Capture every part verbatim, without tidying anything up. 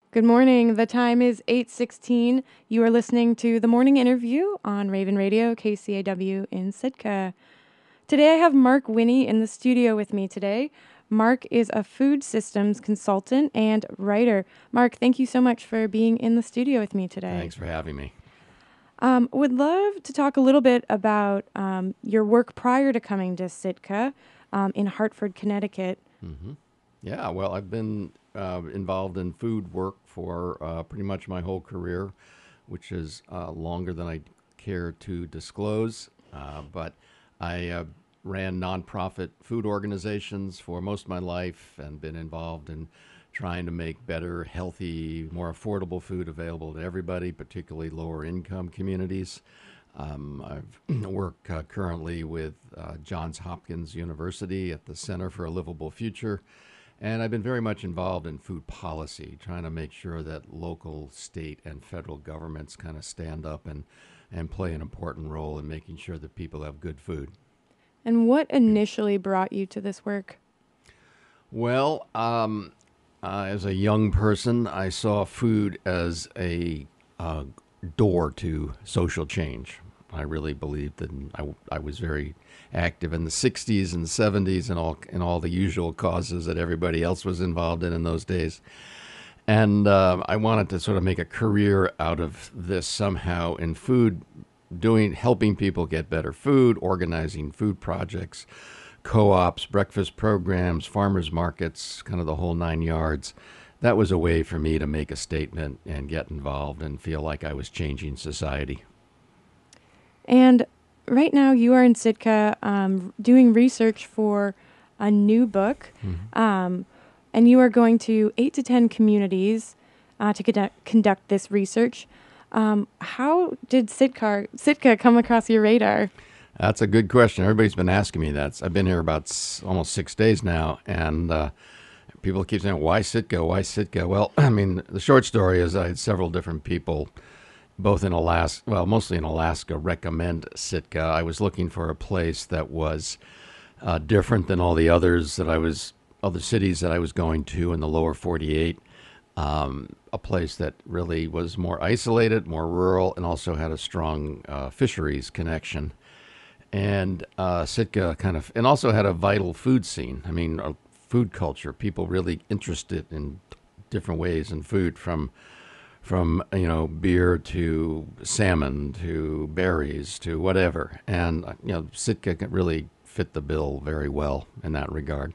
Good morning. The time is eight sixteen. You are listening to the morning interview on Raven Radio, K C A W in Sitka. Today I have Mark Winnie in the studio with me today. Mark is a food systems consultant and writer. Mark, thank you so much for being in the studio with me today. Thanks for having me. Um, would love to talk a little bit about um, your work prior to coming to Sitka um, in Hartford, Connecticut. Mm-hmm. Yeah, well, I've been uh, involved in food work for uh, pretty much my whole career, which is uh, longer than I care to disclose. Uh, but I uh, ran nonprofit food organizations for most of my life and been involved in trying to make better, healthy, more affordable food available to everybody, particularly lower income communities. Um, I've work uh, currently with uh, Johns Hopkins University at the Center for a Livable Future. And I've been very much involved in food policy, trying to make sure that local, state, and federal governments kind of stand up and, and play an important role in making sure that people have good food. And what initially brought you to this work? Well, um, uh, as a young person, I saw food as a uh, door to social change. I really believed that I, I was very active in the sixties and seventies and all and all the usual causes that everybody else was involved in in those days. And uh, I wanted to sort of make a career out of this somehow in food, doing helping people get better food, organizing food projects, co-ops, breakfast programs, farmers markets, kind of the whole nine yards. That was a way for me to make a statement and get involved and feel like I was changing society. And right now you are in Sitka um, doing research for a new book, Mm-hmm. um, and you are going to eight to ten communities uh, to conduct, conduct this research. Um, how did Sitka, Sitka come across your radar? That's a good question. Everybody's been asking me that. I've been here about s- almost six days now, and uh, people keep saying, why Sitka? Why Sitka? Well, I mean, the short story is I had several different people, both in Alaska, well, mostly in Alaska, recommend Sitka. I was looking for a place that was uh, different than all the others that I was, other cities that I was going to in the lower forty-eight. Um, a place that really was more isolated, more rural, and also had a strong uh, fisheries connection. And uh, Sitka kind of, and also had a vital food scene. I mean, a food culture, people really interested in different ways in food, from from you know beer to salmon to berries to whatever. And uh, you know, Sitka can really fit the bill very well in that regard.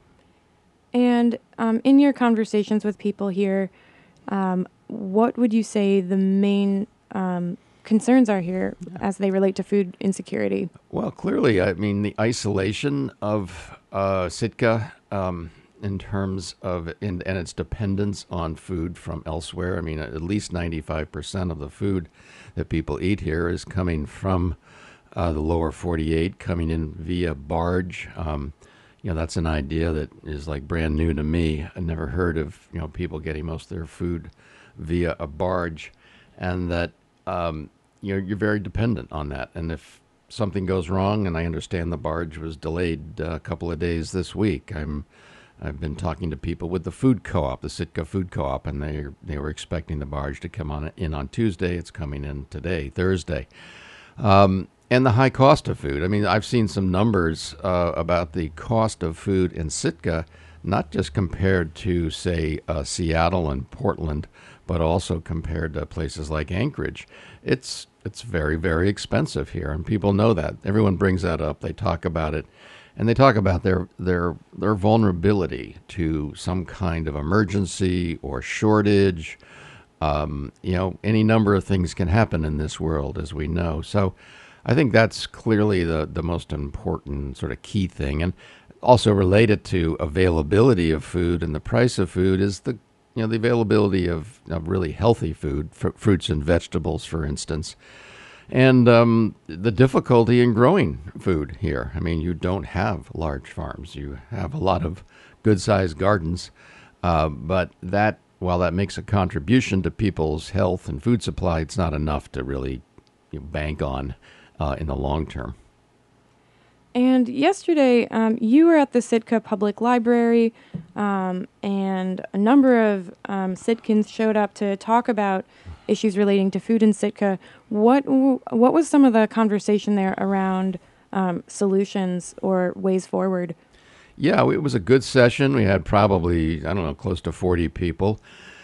And um, in your conversations with people here, um, what would you say the main um, concerns are here as they relate to food insecurity? Well, clearly, I mean, the isolation of uh, Sitka um, in terms of, in, and its dependence on food from elsewhere. I mean, at least ninety-five percent of the food that people eat here is coming from uh, the lower forty-eight, coming in via barge. Um, you know, that's an idea that is like brand new to me. I never heard of, you know, people getting most of their food via a barge, and that um, you're, you're very dependent on that. And if something goes wrong, and I understand the barge was delayed uh, a couple of days this week, I'm I've been talking to people with the food co-op, the Sitka Food Co-op, and they they were expecting the barge to come on in on Tuesday. It's coming in today, Thursday. Um, and the high cost of food. I mean, I've seen some numbers uh, about the cost of food in Sitka, not just compared to, say, uh, Seattle and Portland, but also compared to places like Anchorage. It's it's very, very expensive here, and people know that. Everyone brings that up. They talk about it, and they talk about their their their vulnerability to some kind of emergency or shortage. Um, you know, any number of things can happen in this world, as we know. So I think that's clearly the, the most important sort of key thing. And also related to availability of food and the price of food is the you know the availability of, of really healthy food, fr- fruits and vegetables, for instance, and um, the difficulty in growing food here. I mean, you don't have large farms. You have a lot of good-sized gardens, uh, but that while that makes a contribution to people's health and food supply, it's not enough to really you know, bank on uh, in the long term. And yesterday, um, you were at the Sitka Public Library, um, and a number of um, Sitkans showed up to talk about issues relating to food in Sitka. What w- what was some of the conversation there around um, solutions or ways forward? Yeah, it was a good session. We had probably, I don't know, close to forty people.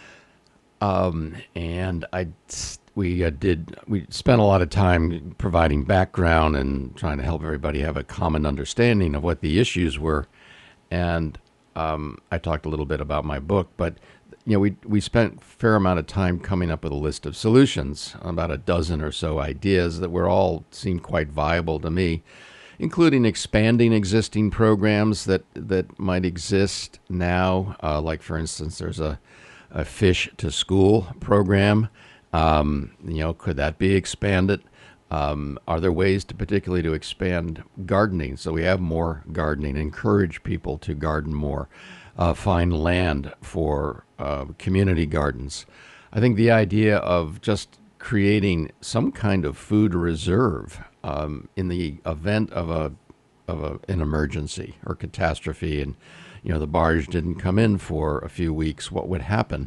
Um, and I, we uh, did, we spent a lot of time providing background and trying to help everybody have a common understanding of what the issues were. And um, I talked a little bit about my book, but you know, we we spent a fair amount of time coming up with a list of solutions, about a dozen or so ideas that were all seemed quite viable to me, including expanding existing programs that that might exist now. Uh, like, for instance, there's a a fish to school program. Um, you know, could that be expanded? Um, are there ways to particularly to expand gardening so we have more gardening, encourage people to garden more, uh, find land for uh, community gardens? I think the idea of just creating some kind of food reserve um, in the event of a of a, an emergency or catastrophe, and you know the barge didn't come in for a few weeks, what would happen?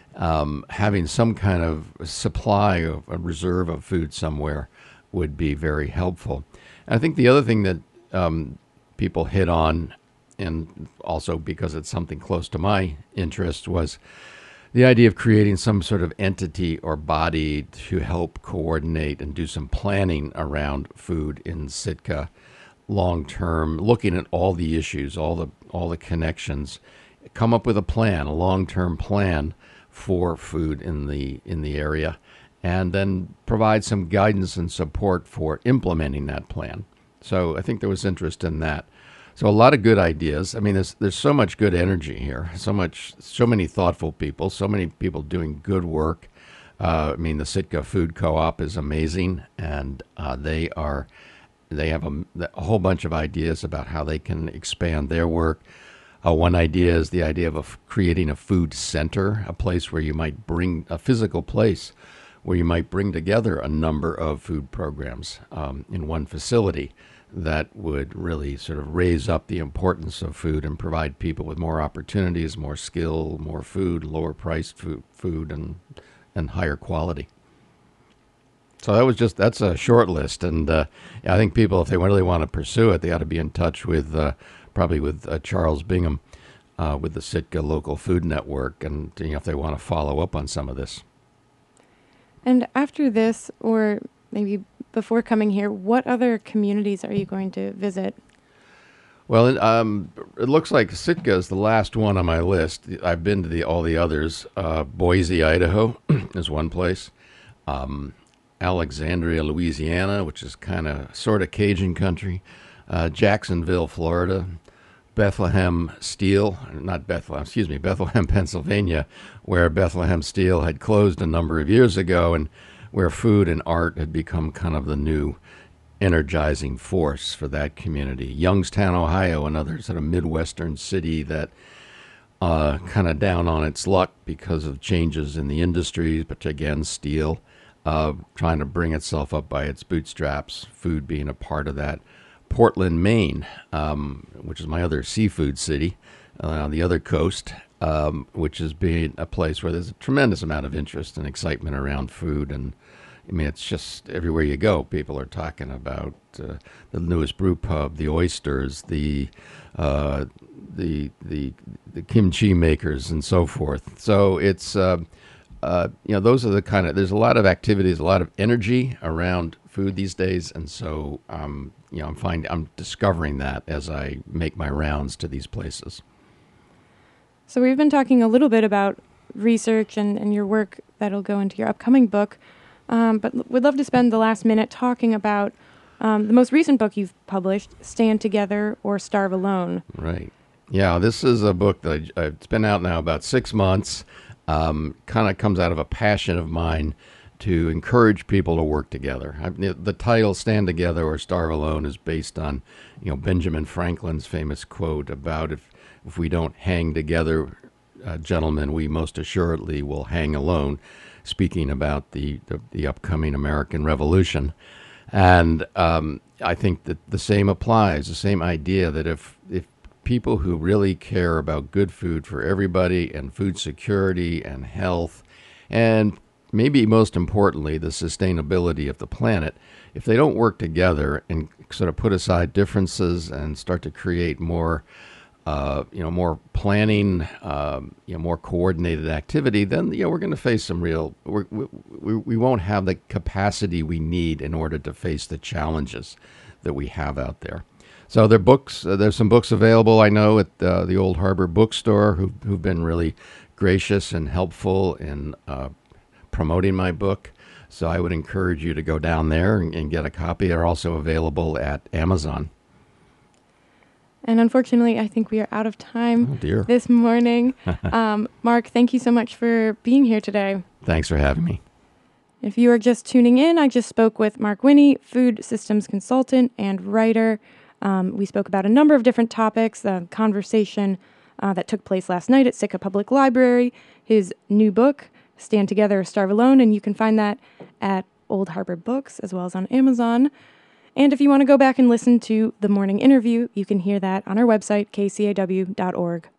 Um, having some kind of supply of a reserve of food somewhere would be very helpful. And I think the other thing that um, people hit on, and also because it's something close to my interest, was the idea of creating some sort of entity or body to help coordinate and do some planning around food in Sitka long term, looking at all the issues, all the all the connections, come up with a plan, a long term plan for food in the in the area, and then provide some guidance and support for implementing that plan. So I think there was interest in that. So a lot of good ideas. I mean, there's there's so much good energy here, so much, so many thoughtful people, so many people doing good work. Uh, I mean, the Sitka Food Co-op is amazing, and uh, they are they have a, a whole bunch of ideas about how they can expand their work. Uh, one idea is the idea of a f- creating a food center, a place where you might bring a physical place where you might bring together a number of food programs um, in one facility that would really sort of raise up the importance of food and provide people with more opportunities, more skill, more food, lower priced food, food and and higher quality. So that was just, that's a short list. And uh, I think people, if they really want to pursue it, they ought to be in touch with, uh, probably with uh, Charles Bingham, uh, with the Sitka Local Food Network, and you know, if they want to follow up on some of this. And after this, or maybe before coming here, what other communities are you going to visit? Well, it, um, it looks like Sitka is the last one on my list. I've been to the all the others. Uh, Boise, Idaho is one place. Um, Alexandria, Louisiana, which is kind of sort of Cajun country. Uh, Jacksonville, Florida. Bethlehem Steel, not Bethlehem, excuse me, Bethlehem, Pennsylvania, where Bethlehem Steel had closed a number of years ago, and where food and art had become kind of the new energizing force for that community. Youngstown, Ohio, another sort of Midwestern city that uh, kind of down on its luck because of changes in the industries, but again, steel, uh, trying to bring itself up by its bootstraps, food being a part of that. Portland, Maine, um, which is my other seafood city uh, on the other coast, um, which is being a place where there's a tremendous amount of interest and excitement around food. And I mean, it's just everywhere you go, people are talking about uh, the newest brew pub, the oysters, the uh, the the the kimchi makers, and so forth. So it's uh, uh, you know, those are the kind of, there's a lot of activities, a lot of energy around food these days, and so um, you know, I'm finding, I'm discovering that as I make my rounds to these places. So we've been talking a little bit about research and, and your work that'll go into your upcoming book, um, but l- we'd love to spend the last minute talking about um, the most recent book you've published, Stand Together or Starve Alone. Right. Yeah, this is a book that I, it's been out now about six months. Um, kind of comes out of a passion of mine to encourage people to work together. I, the title "Stand Together or Starve Alone" is based on, you know, Benjamin Franklin's famous quote about if if we don't hang together, uh, gentlemen, we most assuredly will hang alone. Speaking about the the, the upcoming American Revolution, and um, I think that the same applies, the same idea that if, if people who really care about good food for everybody and food security and health, and maybe most importantly, the sustainability of the planet, if they don't work together and sort of put aside differences and start to create more, uh, you know, more planning, um, you know, more coordinated activity, then you know we're going to face some real. We're, we we we won't have the capacity we need in order to face the challenges that we have out there. So there are books. Uh, there's some books available. I know at uh, the Old Harbor Bookstore who who've been really gracious and helpful in uh, promoting my book. So I would encourage you to go down there and, and get a copy. They're also available at Amazon. And unfortunately, I think we are out of time Oh, dear. this morning. um, Mark, thank you so much for being here today. Thanks for having me. If you are just tuning in, I just spoke with Mark Winnie, food systems consultant and writer. Um, we spoke about a number of different topics, the conversation uh, that took place last night at Sitka Public Library, his new book, Stand Together or Starve Alone, and you can find that at Old Harbor Books as well as on Amazon. And if you want to go back and listen to the morning interview, you can hear that on our website, k c a w dot org.